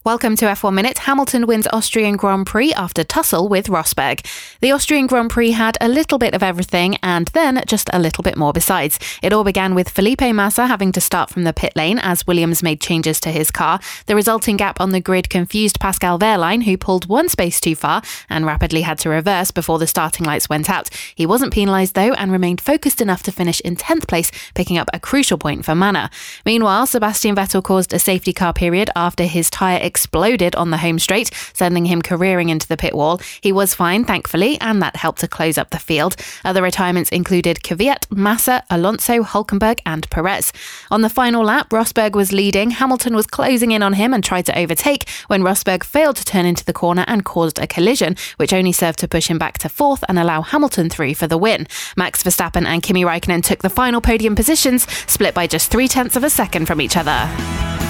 Welcome to F1 Minute. Hamilton wins Austrian Grand Prix after tussle with Rosberg. The Austrian Grand Prix had a little bit of everything and then just a little bit more besides. It all began with Felipe Massa having to start from the pit lane as Williams made changes to his car. The resulting gap on the grid confused Pascal Wehrlein, who pulled one space too far and rapidly had to reverse before the starting lights went out. He wasn't penalised though and remained focused enough to finish in 10th place, picking up a crucial point for Manor. Meanwhile, Sebastian Vettel caused a safety car period after his tyre exploded on the home straight, sending him careering into the pit wall. He was fine, thankfully, and that helped to close up the field. Other retirements included Kvyat, Massa, Alonso, Hülkenberg and Perez. On the final lap, Rosberg was leading. Hamilton was closing in on him and tried to overtake when Rosberg failed to turn into the corner and caused a collision, which only served to push him back to fourth and allow Hamilton through for the win. Max Verstappen and Kimi Räikkönen took the final podium positions, split by just 0.3 seconds from each other.